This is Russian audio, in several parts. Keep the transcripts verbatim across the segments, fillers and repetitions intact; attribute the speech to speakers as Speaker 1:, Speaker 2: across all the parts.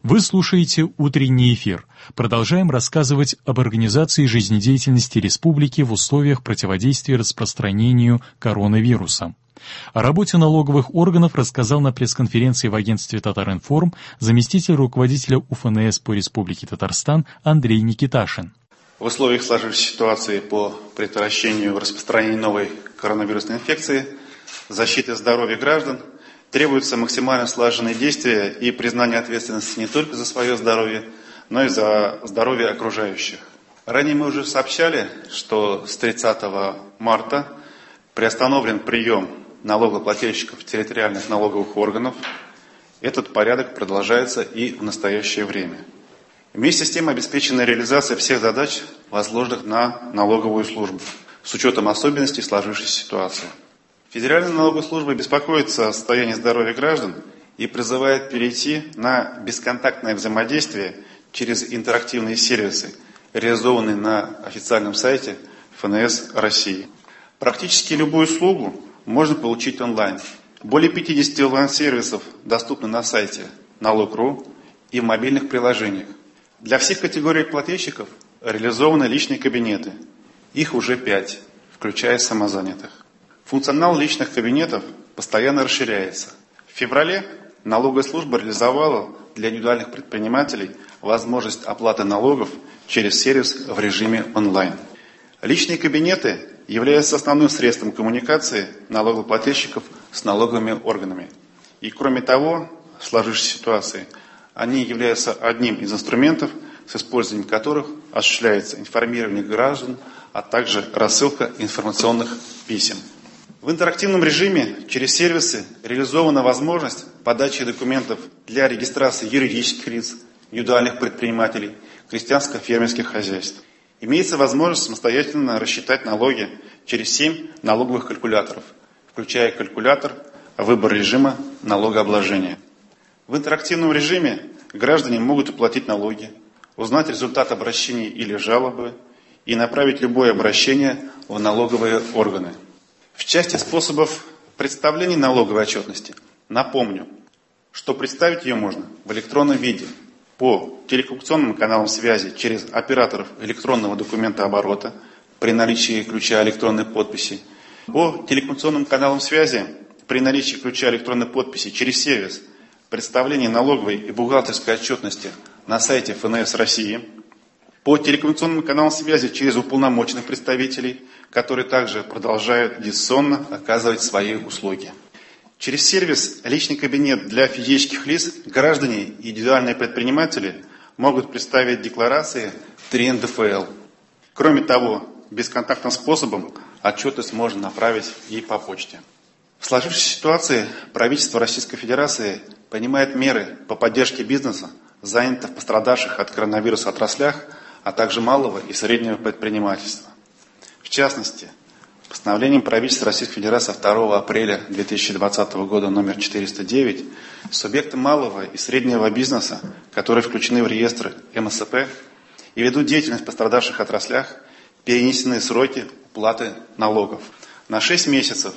Speaker 1: Вы слушаете утренний эфир. Продолжаем рассказывать об организации жизнедеятельности республики в условиях противодействия распространению коронавируса. О работе налоговых органов рассказал на пресс-конференции в агентстве «Татаринформ» заместитель руководителя УФНС по Республике Татарстан Андрей Никиташин.
Speaker 2: В условиях сложившейся ситуации по предотвращению распространения новой коронавирусной инфекции, защиты здоровья граждан, требуются максимально слаженные действия и признание ответственности не только за свое здоровье, но и за здоровье окружающих. Ранее мы уже сообщали, что с тридцатого марта приостановлен прием налогоплательщиков территориальных налоговых органов. Этот порядок продолжается и в настоящее время. Вместе с тем обеспечена реализация всех задач, возложенных на налоговую службу, с учетом особенностей сложившейся ситуации. Федеральная налоговая служба беспокоится о состоянии здоровья граждан и призывает перейти на бесконтактное взаимодействие через интерактивные сервисы, реализованные на официальном сайте ФНС России. Практически любую услугу можно получить онлайн. Более пятидесяти онлайн-сервисов доступны на сайте налог точка ру и в мобильных приложениях. Для всех категорий плательщиков реализованы личные кабинеты. Их уже пять, включая самозанятых. Функционал личных кабинетов постоянно расширяется. В феврале налоговая служба реализовала для индивидуальных предпринимателей возможность оплаты налогов через сервис в режиме онлайн. Личные кабинеты являются основным средством коммуникации налогоплательщиков с налоговыми органами. И кроме того, в сложившейся ситуации, они являются одним из инструментов, с использованием которых осуществляется информирование граждан, а также рассылка информационных писем. В интерактивном режиме через сервисы реализована возможность подачи документов для регистрации юридических лиц, индивидуальных предпринимателей, крестьянско-фермерских хозяйств. Имеется возможность самостоятельно рассчитать налоги через семь налоговых калькуляторов, включая калькулятор выбор режима налогообложения. В интерактивном режиме граждане могут уплатить налоги, узнать результат обращений или жалобы и направить любое обращение в налоговые органы. В части способов представления налоговой отчетности напомню, что представить ее можно в электронном виде по телекоммуникационным каналам связи через операторов электронного документооборота при наличии ключа электронной подписи, по телекоммуникационным каналам связи при наличии ключа электронной подписи через сервис представления налоговой и бухгалтерской отчетности на сайте ФНС России, по телекоммуникационным каналам связи через уполномоченных представителей, которые также продолжают дистанционно оказывать свои услуги. Через сервис «Личный кабинет» для физических лиц граждане и индивидуальные предприниматели могут представить декларации в три эн дэ эф эл. Кроме того, бесконтактным способом отчетность можно направить и по почте. В сложившейся ситуации правительство Российской Федерации принимает меры по поддержке бизнеса, занятых в пострадавших от коронавируса отраслях, а также малого и среднего предпринимательства. В частности, постановлением правительства Российской Федерации второго апреля две тысячи двадцатого года номер четыреста девять субъекты малого и среднего бизнеса, которые включены в реестр эм эс пэ и ведут деятельность в пострадавших отраслях, перенесены сроки уплаты налогов на шесть месяцев.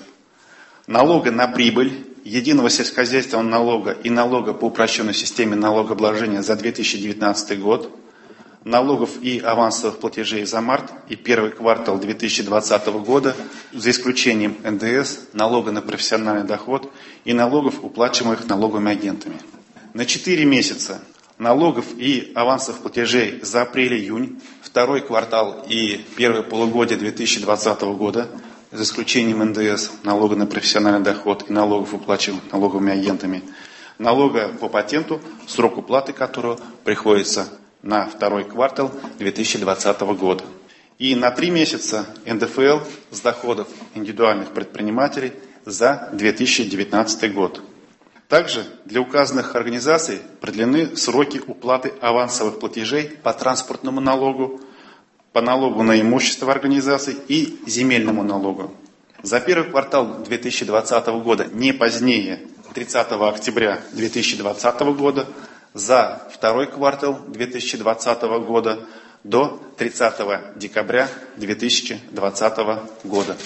Speaker 2: Налога на прибыль, единого сельскохозяйственного налога и налога по упрощенной системе налогообложения за две тысячи девятнадцатый год, налогов и авансовых платежей за март и первый квартал две тысячи двадцатого года, за исключением эн дэ эс, налога на профессиональный доход и налогов, уплачиваемых налоговыми агентами. На четыре месяца налогов и авансовых платежей за апрель-июнь, второй квартал и первое полугодие две тысячи двадцатого года, за исключением эн дэ эс, налога на профессиональный доход и налогов, уплачиваемых налоговыми агентами, налога по патенту, срок уплаты которого приходится на второй квартал две тысячи двадцатого года. И на три месяца эн дэ эф эл с доходов индивидуальных предпринимателей за две тысячи девятнадцатый год. Также для указанных организаций продлены сроки уплаты авансовых платежей по транспортному налогу, по налогу на имущество организаций и земельному налогу. За первый квартал две тысячи двадцатого года не позднее тридцатого октября две тысячи двадцатого года, за второй квартал две тысячи двадцатого года до тридцатого декабря две тысячи двадцатого года.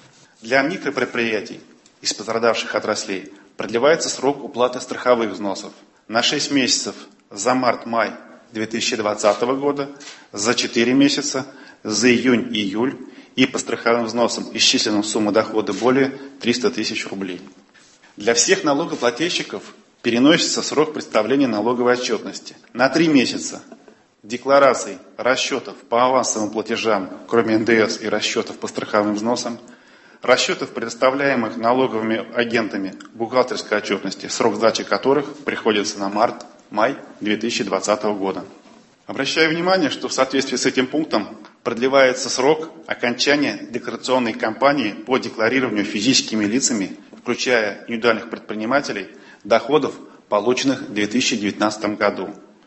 Speaker 2: Для микропредприятий из пострадавших отраслей продлевается срок уплаты страховых взносов на шесть месяцев за март-май две тысячи двадцатого года, за четыре месяца, за июнь-июль и по страховым взносам исчислена сумма дохода более триста тысяч рублей. Для всех налогоплательщиков переносится срок представления налоговой отчетности на три месяца. Деклараций, расчетов по авансовым платежам, кроме эн дэ эс и расчетов по страховым взносам, расчетов, предоставляемых налоговыми агентами бухгалтерской отчетности, срок сдачи которых приходится на март-май две тысячи двадцатого года. Обращаю внимание, что в соответствии с этим пунктом продлевается срок окончания декларационной кампании по декларированию физическими лицами, включая индивидуальных предпринимателей, доходов, полученных в две тысячи девятнадцатом году,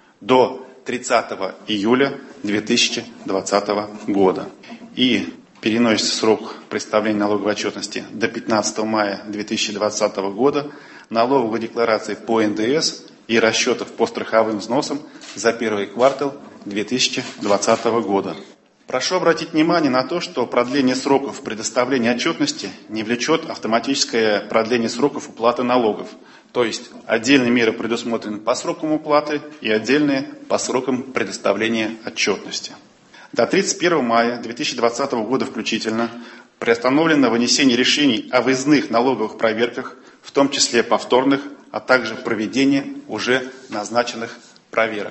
Speaker 2: до тридцатого июля две тысячи двадцатого года. И переносится срок представления налоговой отчетности до пятнадцатого мая две тысячи двадцатого года, налоговой декларации по эн дэ эс и расчетов по страховым взносам за первый квартал две тысячи двадцатого года. Прошу обратить внимание на то, что продление сроков предоставления отчетности не влечет автоматическое продление сроков уплаты налогов. То есть отдельные меры предусмотрены по срокам уплаты и отдельные по срокам предоставления отчетности. До тридцать первого мая две тысячи двадцатого года включительно приостановлено вынесение решений о выездных налоговых проверках, в том числе повторных, а также проведение уже назначенных проверок.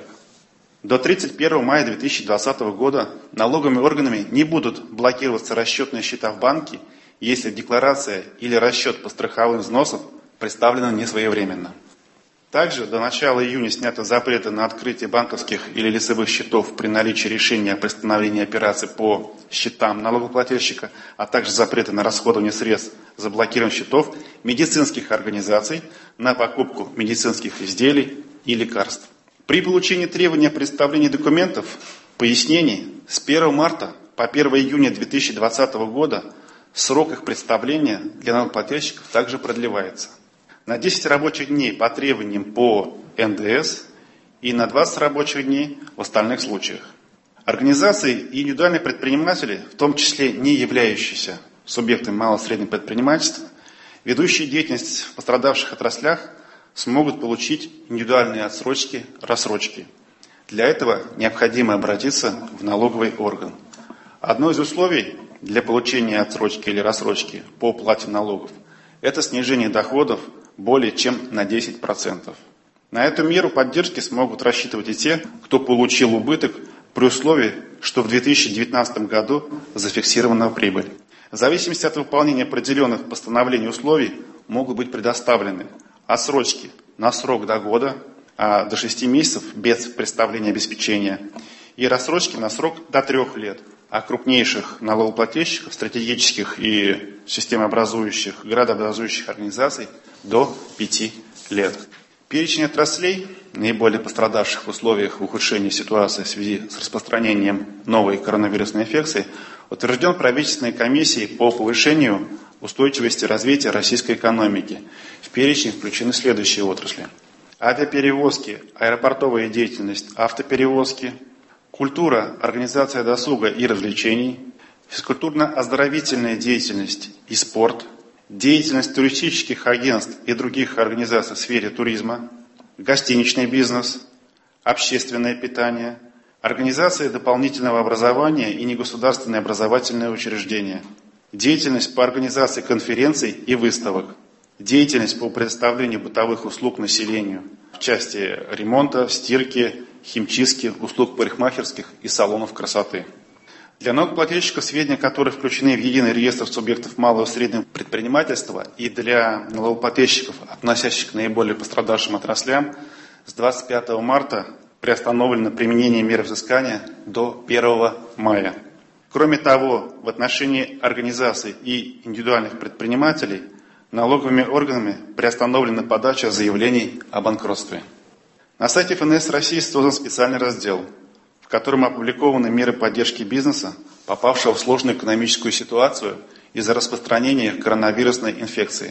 Speaker 2: До тридцать первого мая две тысячи двадцатого года налоговыми органами не будут блокироваться расчетные счета в банке, если декларация или расчет по страховым взносам представлена несвоевременно. Также до начала июня сняты запреты на открытие банковских или лицевых счетов при наличии решения о приостановлении операций по счетам налогоплательщика, а также запреты на расходование средств заблокированных счетов медицинских организаций на покупку медицинских изделий и лекарств. При получении требования о представлении документов, пояснений с первого марта по первого июня две тысячи двадцатого года срок их представления для налогоплательщиков также продлевается на десять рабочих дней по требованиям по эн дэ эс и на двадцать рабочих дней в остальных случаях. Организации и индивидуальные предприниматели, в том числе не являющиеся субъектами малого и среднего предпринимательства, ведущие деятельность в пострадавших отраслях, смогут получить индивидуальные отсрочки, рассрочки. Для этого необходимо обратиться в налоговый орган. Одно из условий для получения отсрочки или рассрочки по уплате налогов – это снижение доходов более чем на десять процентов. На эту меру поддержки смогут рассчитывать и те, кто получил убыток при условии, что в две тысячи девятнадцатом году зафиксирована прибыль. В зависимости от выполнения определенных постановлений условий могут быть предоставлены отсрочки на срок до года, а до шести месяцев без представления обеспечения, и рассрочки на срок до трех лет, а крупнейших налогоплательщиков, стратегических и системообразующих, градообразующих организаций до пяти лет. Перечень отраслей, наиболее пострадавших в условиях ухудшения ситуации в связи с распространением новой коронавирусной инфекции, утвержден правительственной комиссией по повышению устойчивости развития российской экономики. В перечень включены следующие отрасли: авиаперевозки, аэропортовая деятельность, автоперевозки, культура, организация досуга и развлечений, физкультурно-оздоровительная деятельность и спорт, деятельность туристических агентств и других организаций в сфере туризма, гостиничный бизнес, общественное питание, организация дополнительного образования и негосударственные образовательные учреждения, деятельность по организации конференций и выставок, деятельность по предоставлению бытовых услуг населению в части ремонта, стирки, химчистки, услуг парикмахерских и салонов красоты. Для налогоплательщиков, сведения которых включены в единый реестр субъектов малого и среднего предпринимательства, и для налогоплательщиков, относящихся к наиболее пострадавшим отраслям, с двадцать пятого марта приостановлено применение мер взыскания до первого мая. Кроме того, в отношении организаций и индивидуальных предпринимателей налоговыми органами приостановлена подача заявлений о банкротстве. На сайте эф эн эс России создан специальный раздел, в котором опубликованы меры поддержки бизнеса, попавшего в сложную экономическую ситуацию из-за распространения коронавирусной инфекции.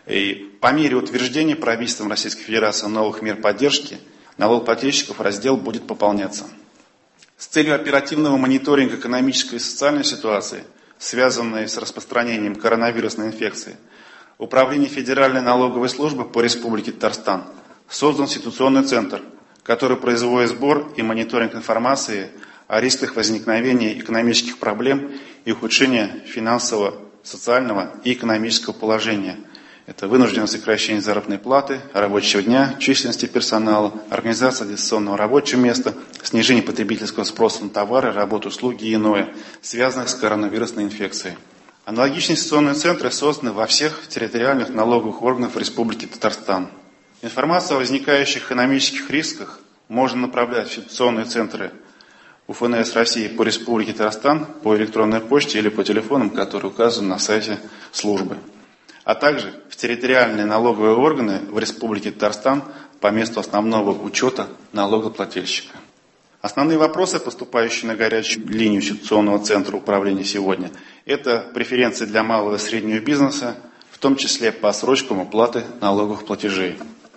Speaker 2: И по мере утверждения правительством Российской Федерации новых мер поддержки налогоплательщиков раздел будет пополняться. С целью оперативного мониторинга экономической и социальной ситуации, связанной с распространением коронавирусной инфекции, Управление Федеральной налоговой службы по Республике Татарстан создан ситуационный центр, который производит сбор и мониторинг информации о рисках возникновения экономических проблем и ухудшения финансового, социального и экономического положения. Это вынужденное сокращение заработной платы, рабочего дня, численности персонала, организация дистанционного рабочего места, снижение потребительского спроса на товары, работу, услуги и иное, связанных с коронавирусной инфекцией. Аналогичные ситуационные центры созданы во всех территориальных налоговых органах Республики Татарстан. Информацию о возникающих экономических рисках можно направлять в ситуационные центры УФНС России по Республике Татарстан по электронной почте или по телефонам, которые указаны на сайте службы, а также в территориальные налоговые органы в Республике Татарстан по месту основного учета налогоплательщика. Основные вопросы, поступающие на горячую линию ситуационного центра управления сегодня, это преференции для малого и среднего бизнеса, в том числе по срочкам уплаты налоговых платежей.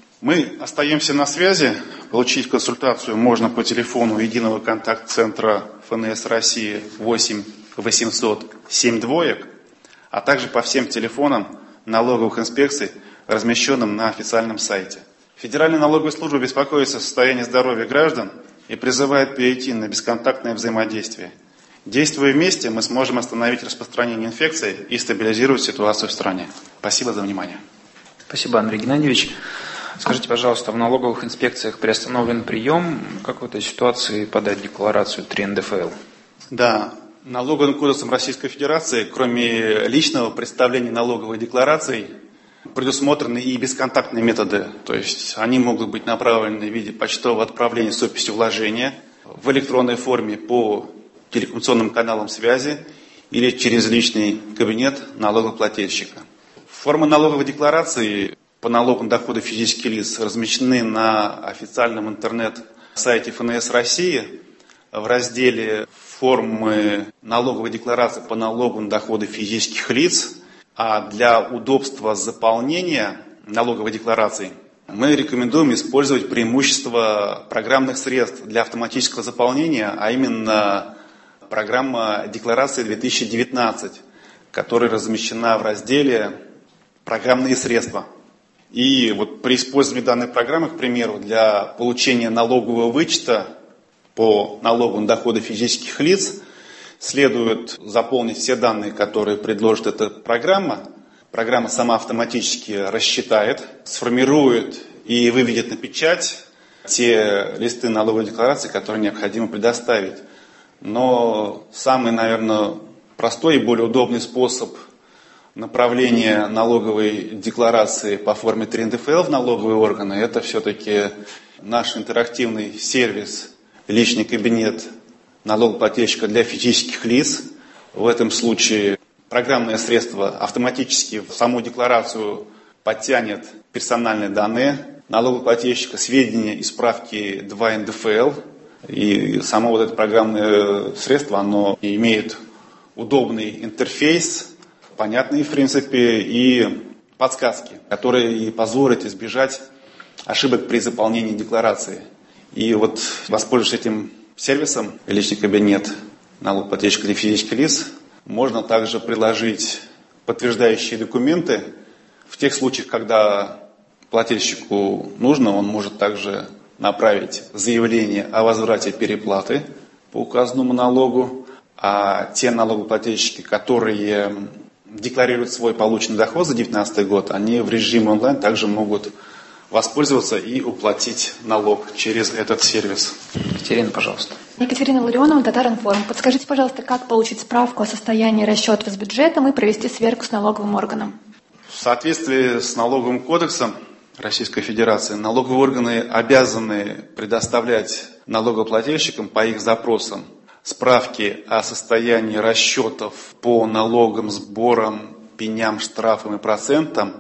Speaker 2: Мы остаемся на связи. Получить консультацию можно по телефону единого контакт-центра ФНС России восемь восемьсот семь двоек, а также по всем телефонам налоговых инспекций, размещенным на официальном сайте. Федеральная налоговая служба беспокоится о состоянии здоровья граждан и призывает перейти на бесконтактное взаимодействие. Действуя вместе, мы сможем остановить распространение инфекции и стабилизировать ситуацию в стране. Спасибо за внимание.
Speaker 3: Спасибо, Андрей Геннадьевич. Скажите, пожалуйста, в налоговых инспекциях приостановлен прием. Как в этой ситуации подать декларацию три эн дэ эф эл?
Speaker 2: Да, Налоговым кодексом Российской Федерации, кроме личного представления налоговой декларации, предусмотрены и бесконтактные методы. То есть они могут быть направлены в виде почтового отправления с описью вложения, в электронной форме по телекоммуникационным каналам связи или через личный кабинет налогоплательщика. Формы налоговой декларации по налогам дохода физических лиц размещены на официальном интернет-сайте ФНС России в разделе «Формы налоговой декларации по налогам дохода физических лиц», а для удобства заполнения налоговой декларации мы рекомендуем использовать преимущество программных средств для автоматического заполнения, а именно программа декларации две тысячи девятнадцать, которая размещена в разделе «Программные средства». И вот при использовании данной программы, к примеру, для получения налогового вычета по налогам дохода физических лиц следует заполнить все данные, которые предложит эта программа. Программа сама автоматически рассчитает, сформирует и выведет на печать те листы налоговой декларации, которые необходимо предоставить. Но самый, наверное, простой и более удобный способ направления налоговой декларации по форме три эн дэ эф эл в налоговые органы – это все-таки наш интерактивный сервис «Личный кабинет налогоплательщика для физических лиц». В этом случае программное средство автоматически в саму декларацию подтянет персональные данные налогоплательщика, сведения и справки два эн дэ эф эл. И само вот это программное средство, оно имеет удобный интерфейс, понятные в принципе и подсказки, которые и позволят избежать ошибок при заполнении декларации. И вот, воспользовавшись этим сервисом «Личный кабинет налогоплательщика для физических лиц», можно также приложить подтверждающие документы. В тех случаях, когда плательщику нужно, он может также направить заявление о возврате переплаты по указанному налогу, а те налогоплательщики, которые декларируют свой полученный доход за две тысячи девятнадцатый год, они в режиме онлайн также могут воспользоваться и уплатить налог через этот сервис.
Speaker 3: Екатерина, пожалуйста.
Speaker 4: Екатерина Ларионова, Татаринформ. Подскажите, пожалуйста, как получить справку о состоянии расчетов с бюджетом и провести сверку с налоговым органом?
Speaker 2: В соответствии с налоговым кодексом Российской Федерации налоговые органы обязаны предоставлять налогоплательщикам по их запросам справки о состоянии расчетов по налогам, сборам, пеням, штрафам и процентам,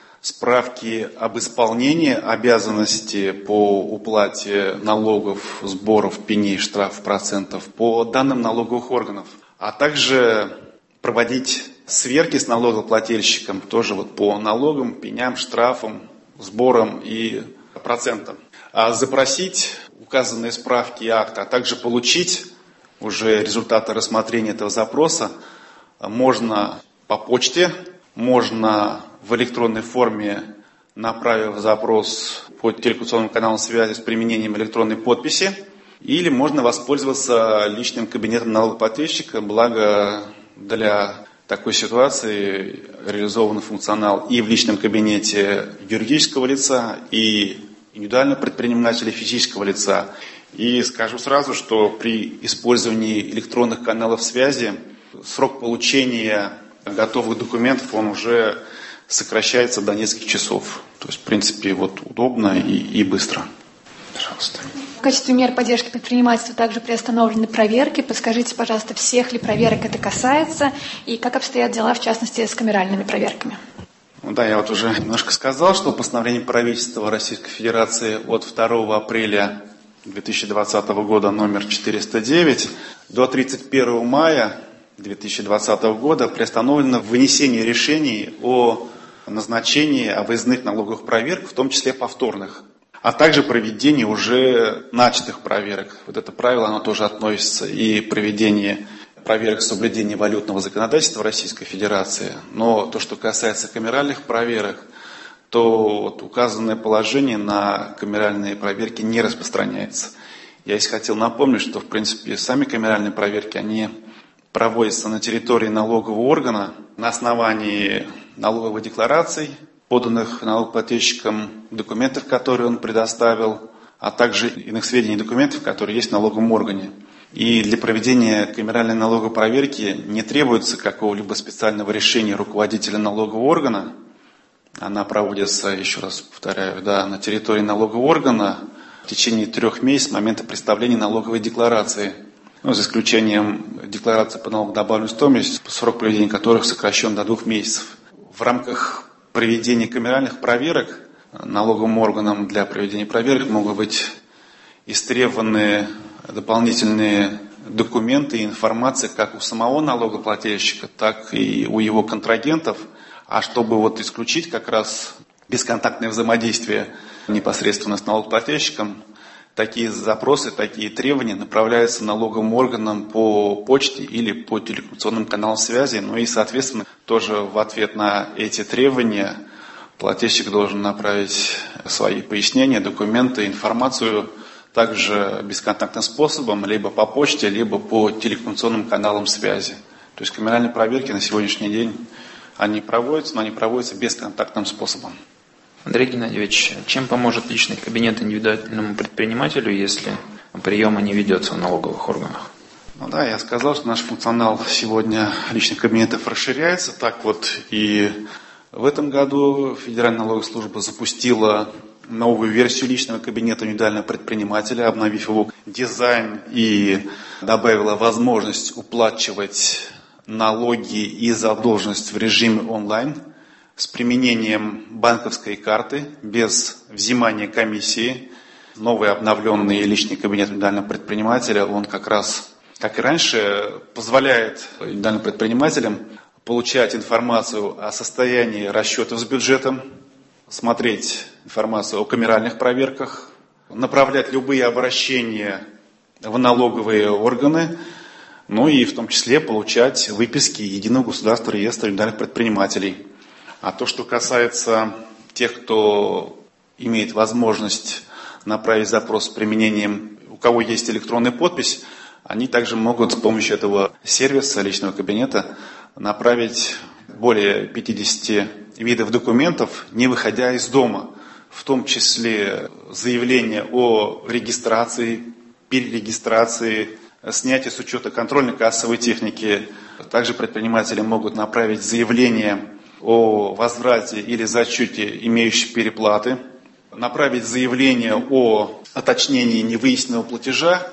Speaker 2: справки об исполнении обязанности по уплате налогов, сборов, пеней, штрафов, процентов по данным налоговых органов, а также проводить сверки с налогоплательщиком тоже вот по налогам, пеням, штрафам, сборам и процентам. А запросить указанные справки и акты, а также получить уже результаты рассмотрения этого запроса можно по почте, можно в электронной форме направив запрос по телекоммуникационным каналам связи с применением электронной подписи, или можно воспользоваться личным кабинетом налогоплательщика, благо для такой ситуации реализован функционал и в личном кабинете юридического лица, и индивидуального предпринимателя физического лица. И скажу сразу, что при использовании электронных каналов связи срок получения готовых документов он уже сокращается до нескольких часов. То есть, в принципе, вот удобно и, и быстро. Пожалуйста.
Speaker 4: В качестве мер поддержки предпринимательства также приостановлены проверки. Подскажите, пожалуйста, всех ли проверок это касается и как обстоят дела, в частности, с камеральными проверками?
Speaker 2: Ну да, я вот уже немножко сказал, что постановлением правительства Российской Федерации от второго апреля две тысячи двадцатого года номер четыреста девять до тридцать первого мая две тысячи двадцатого года приостановлено вынесение решений о назначении о выездных налоговых проверках, в том числе повторных, а также проведение уже начатых проверок. Вот это правило, оно тоже относится и проведение проверок соблюдения валютного законодательства Российской Федерации. Но то, что касается камеральных проверок, то вот указанное положение на камеральные проверки не распространяется. Я здесь хотел напомнить, что в принципе сами камеральные проверки, они проводятся на территории налогового органа на основании налоговых деклараций, поданных налогоплательщикам, документов, которые он предоставил, а также иных сведений и документов, которые есть в налоговом органе. И для проведения камеральной налоговой проверки не требуется какого-либо специального решения руководителя налогового органа. Она проводится, еще раз повторяю, да, на территории налогового органа в течение трех месяцев с момента представления налоговой декларации. Ну, за исключением декларации по налогу на добавленную стоимость, срок проведения которых сокращен до двух месяцев. В рамках проведения камеральных проверок налоговым органам для проведения проверок могут быть истребованы дополнительные документы и информация как у самого налогоплательщика, так и у его контрагентов. А чтобы вот исключить как раз бесконтактное взаимодействие непосредственно с налогоплательщиком, такие запросы, такие требования направляются налоговым органам по почте или по телекоммуникационным каналам связи. Ну и, соответственно, тоже в ответ на эти требования плательщик должен направить свои пояснения, документы, информацию также бесконтактным способом, либо по почте, либо по телекоммуникационным каналам связи. То есть камеральные проверки на сегодняшний день, они проводятся, но они проводятся бесконтактным способом.
Speaker 3: Андрей Геннадьевич, чем поможет личный кабинет индивидуальному предпринимателю, если приема не ведется в налоговых органах?
Speaker 2: Ну да, я сказал, что наш функционал сегодня личных кабинетов расширяется. Так вот и в этом году Федеральная налоговая служба запустила новую версию личного кабинета индивидуального предпринимателя, обновив его дизайн и добавила возможность уплачивать налоги и задолженность в режиме онлайн с применением банковской карты без взимания комиссии. Новый обновленный личный кабинет индивидуального предпринимателя, он как раз, как и раньше, позволяет индивидуальным предпринимателям получать информацию о состоянии расчетов с бюджетом, смотреть информацию о камеральных проверках, направлять любые обращения в налоговые органы, ну и в том числе получать выписки Единого государственного реестра индивидуальных предпринимателей. А то, что касается тех, кто имеет возможность направить запрос с применением, у кого есть электронная подпись, они также могут с помощью этого сервиса личного кабинета направить более пятидесяти видов документов, не выходя из дома, в том числе заявление о регистрации, перерегистрации, снятие с учета контрольно-кассовой техники. Также предприниматели могут направить заявление о возврате или зачете имеющей переплаты, направить заявление о уточнении невыясненного платежа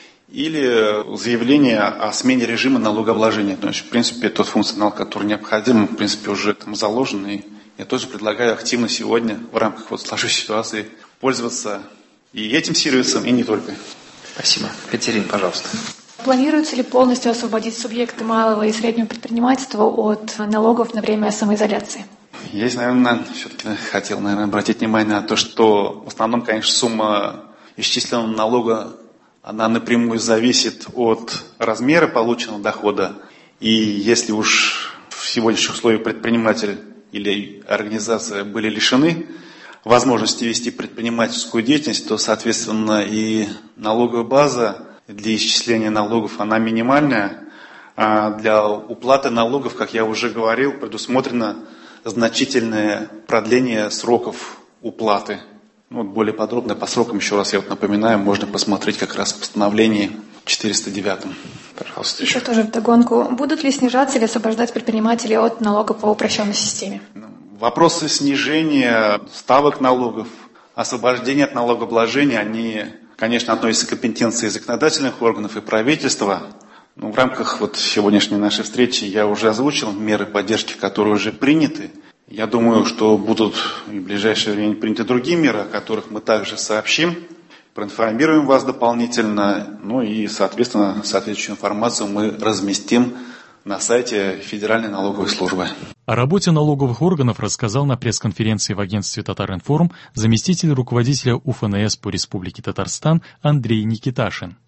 Speaker 2: или заявление о смене режима налогообложения. То есть, в принципе, тот функционал, который необходим, в принципе, уже там заложен. И я тоже предлагаю активно сегодня в рамках вот сложившейся ситуации пользоваться и этим сервисом, и не только.
Speaker 3: Спасибо. Катерина, пожалуйста.
Speaker 4: Планируется ли полностью освободить субъекты малого и среднего предпринимательства от налогов на время самоизоляции?
Speaker 2: Я здесь, наверное, все-таки хотел, наверное, обратить внимание на то, что в основном, конечно, сумма исчисленного налога, она напрямую зависит от размера полученного дохода. И если уж в сегодняшних условиях предприниматель или организация были лишены возможности вести предпринимательскую деятельность, то, соответственно, и налоговая база для исчисления налогов, она минимальная. А для уплаты налогов, как я уже говорил, предусмотрено значительное продление сроков уплаты. Ну, вот более подробно по срокам, еще раз я вот напоминаю, можно посмотреть как раз в постановлении четыреста девятом. Пожалуйста.
Speaker 4: Еще тоже вдогонку. Будут ли снижаться или освобождать предпринимателей от налога по упрощенной системе?
Speaker 2: Вопросы снижения ставок налогов, освобождения от налогообложения, они, конечно, относятся к компетенции законодательных органов и правительства. Но в рамках вот сегодняшней нашей встречи я уже озвучил меры поддержки, которые уже приняты. Я думаю, что будут в ближайшее время приняты другие меры, о которых мы также сообщим, проинформируем вас дополнительно, ну и, соответственно, соответствующую информацию мы разместим на сайте Федеральной налоговой службы.
Speaker 1: О работе налоговых органов рассказал на пресс-конференции в агентстве «Татаринформ» заместитель руководителя УФНС по Республике Татарстан Андрей Никиташин.